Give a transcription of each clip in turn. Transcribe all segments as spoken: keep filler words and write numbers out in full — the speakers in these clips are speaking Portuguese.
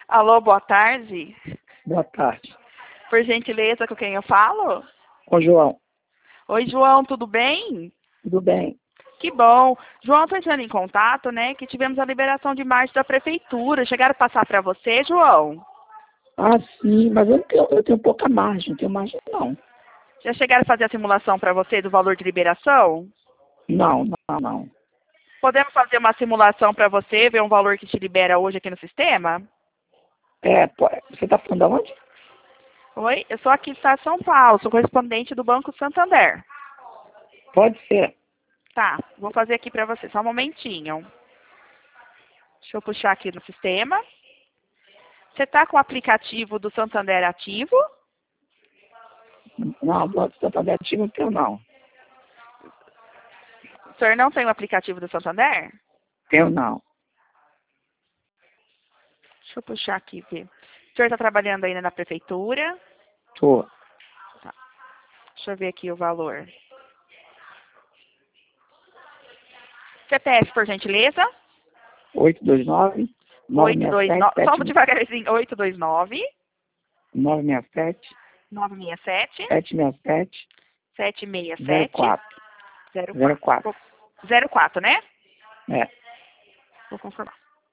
Alô, boa tarde. Boa tarde. Por gentileza, com quem eu falo? Ô, João, Oi, João, tudo bem? tudo bem? Que bom. João, estou entrando em contato, né, que tivemos a liberação de março da prefeitura. Chegaram a passar para você, João? Ah, sim, mas eu, não tenho, eu tenho pouca margem, não tenho margem não. Já chegaram a fazer a simulação para você do valor de liberação? Não, não, não. Podemos fazer uma simulação para você, ver um valor que te libera hoje aqui no sistema? É, pô, você está falando de onde? Oi, eu sou aqui do estado de São Paulo, sou correspondente do Banco Santander. Pode ser. Tá, vou fazer aqui para você, só um momentinho. Deixa eu puxar aqui no sistema. Você está com o aplicativo do Santander ativo? Não, do Santander ativo não tenho não. O senhor não tem o aplicativo do Santander? Tenho não. Deixa eu puxar aqui, ver. O senhor está trabalhando ainda na prefeitura? Tô. Tá. Deixa eu ver aqui o valor. C P F, por gentileza? oito dois nove, nove oito seis dois sete, nove. sete Só devagarzinho. oito dois nove, nove seis sete, nove seis sete, sete seis sete, sete seis zero sete, quatro. zero zero quatro. zero quatro, né? É. Vou confirmar.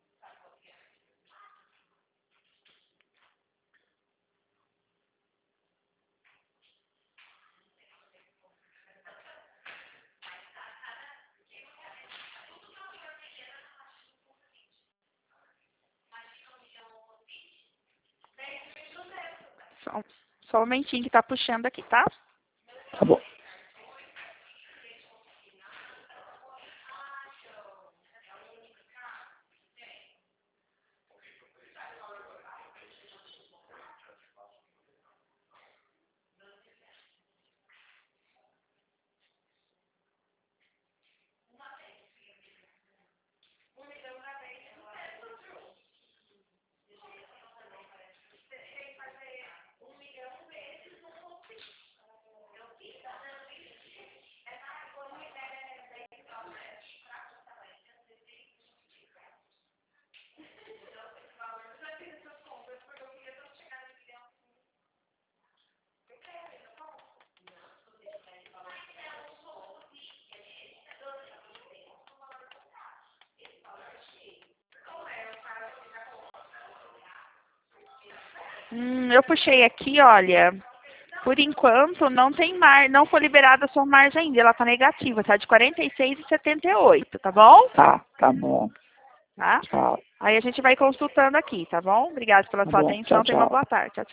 Só, só um momentinho que tá puxando aqui, tá? Tá bom. Hum, eu puxei aqui, olha. Por enquanto, não tem mar, não foi liberada a sua margem ainda. Ela tá negativa, tá de quarenta e seis e setenta e oito, tá bom? Tá, tá bom. Tá? Tchau. Aí a gente vai consultando aqui, tá bom? Obrigada pela Tá sua bom. Tchau, atenção. Tenha uma tchau. boa tarde. Tchau, tchau.